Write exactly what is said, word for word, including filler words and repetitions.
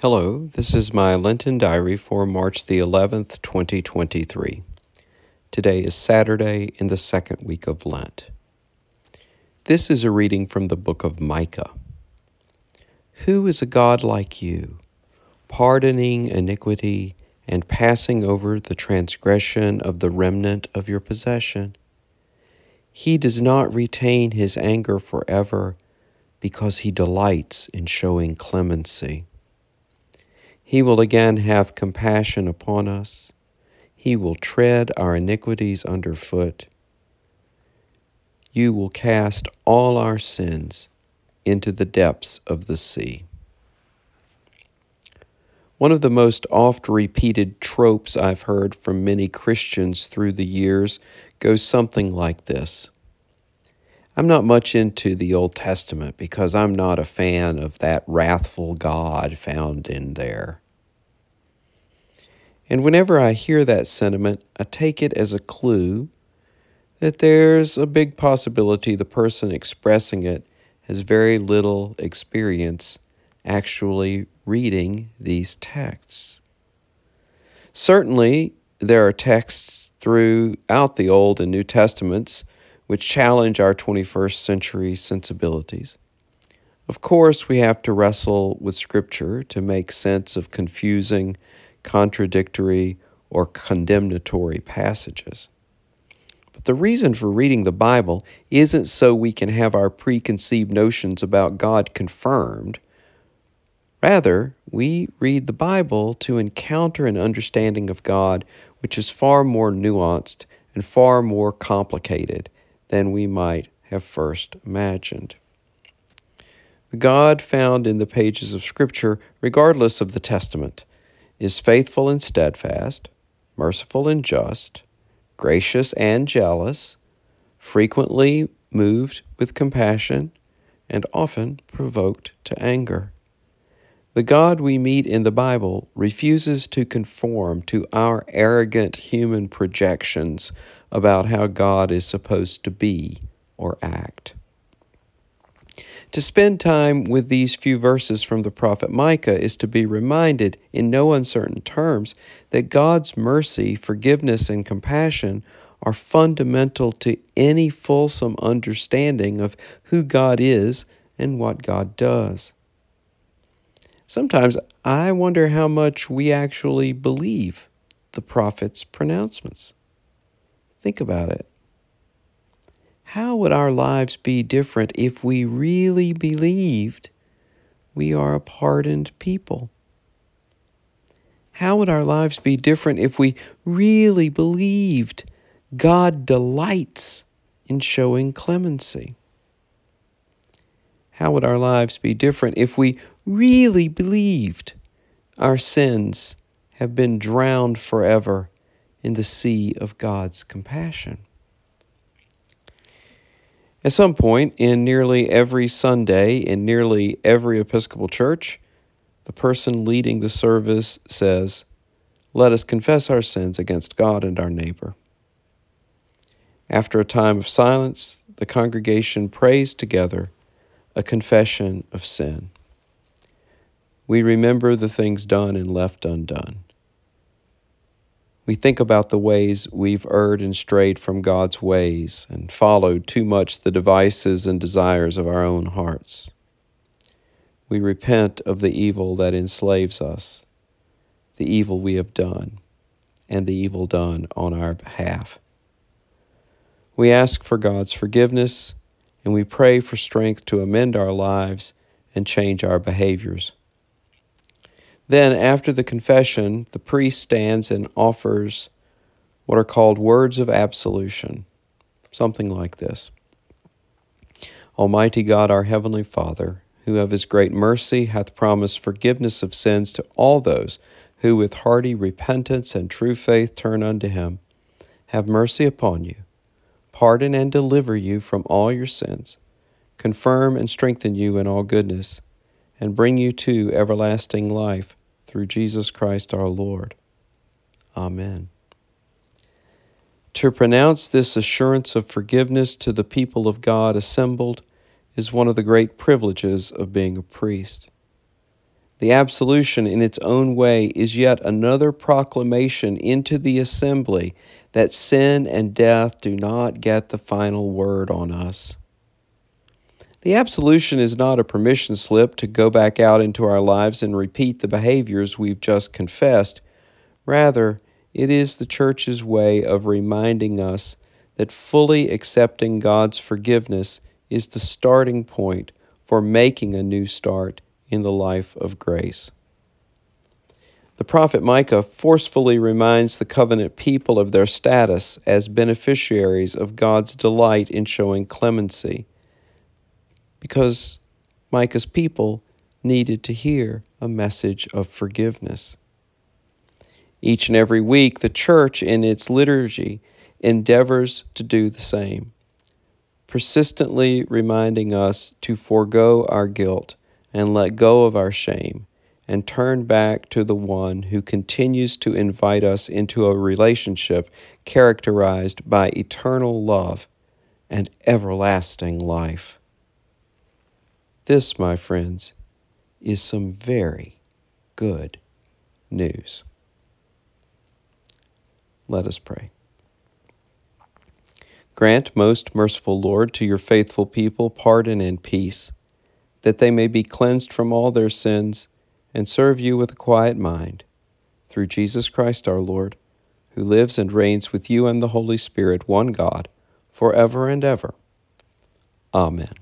Hello, this is my Lenten diary for March the eleventh, twenty twenty-three. Today is Saturday in the second week of Lent. This is a reading from the book of Micah. Who is a God like you, pardoning iniquity and passing over the transgression of the remnant of your possession? He does not retain his anger forever because he delights in showing clemency. He will again have compassion upon us. He will tread our iniquities underfoot. You will cast all our sins into the depths of the sea. One of the most oft-repeated tropes I've heard from many Christians through the years goes something like this. I'm not much into the Old Testament because I'm not a fan of that wrathful God found in there. And whenever I hear that sentiment, I take it as a clue that there's a big possibility the person expressing it has very little experience actually reading these texts. Certainly, there are texts throughout the Old and New Testaments which challenge our twenty-first century sensibilities. Of course, we have to wrestle with Scripture to make sense of confusing, contradictory, or condemnatory passages. But the reason for reading the Bible isn't so we can have our preconceived notions about God confirmed. Rather, we read the Bible to encounter an understanding of God which is far more nuanced and far more complicated than we might have first imagined. The God found in the pages of Scripture, regardless of the Testament, is faithful and steadfast, merciful and just, gracious and jealous, frequently moved with compassion, and often provoked to anger. The God we meet in the Bible refuses to conform to our arrogant human projections about how God is supposed to be or act. To spend time with these few verses from the prophet Micah is to be reminded in no uncertain terms that God's mercy, forgiveness, and compassion are fundamental to any fulsome understanding of who God is and what God does. Sometimes I wonder how much we actually believe the prophet's pronouncements. Think about it. How would our lives be different if we really believed we are a pardoned people? How would our lives be different if we really believed God delights in showing clemency? How would our lives be different if we really believed our sins have been drowned forever in the sea of God's compassion? At some point in nearly every Sunday in nearly every Episcopal church, the person leading the service says, "Let us confess our sins against God and our neighbor." After a time of silence, the congregation prays together a confession of sin. We remember the things done and left undone. We think about the ways we've erred and strayed from God's ways and followed too much the devices and desires of our own hearts. We repent of the evil that enslaves us, the evil we have done, and the evil done on our behalf. We ask for God's forgiveness, and we pray for strength to amend our lives and change our behaviors. Then, after the confession, the priest stands and offers what are called words of absolution, something like this. Almighty God, our heavenly Father, who of his great mercy hath promised forgiveness of sins to all those who with hearty repentance and true faith turn unto him, have mercy upon you, pardon and deliver you from all your sins, confirm and strengthen you in all goodness, and bring you to everlasting life through Jesus Christ our Lord. Amen. To pronounce this assurance of forgiveness to the people of God assembled is one of the great privileges of being a priest. The absolution in its own way is yet another proclamation into the assembly that sin and death do not get the final word on us. The absolution is not a permission slip to go back out into our lives and repeat the behaviors we've just confessed. Rather, it is the church's way of reminding us that fully accepting God's forgiveness is the starting point for making a new start in the life of grace. The prophet Micah forcefully reminds the covenant people of their status as beneficiaries of God's delight in showing clemency, because Micah's people needed to hear a message of forgiveness. Each and every week, the church in its liturgy endeavors to do the same, persistently reminding us to forego our guilt and let go of our shame and turn back to the one who continues to invite us into a relationship characterized by eternal love and everlasting life. This, my friends, is some very good news. Let us pray. Grant, most merciful Lord, to your faithful people pardon and peace, that they may be cleansed from all their sins and serve you with a quiet mind. Through Jesus Christ our Lord, who lives and reigns with you and the Holy Spirit, one God, forever and ever. Amen.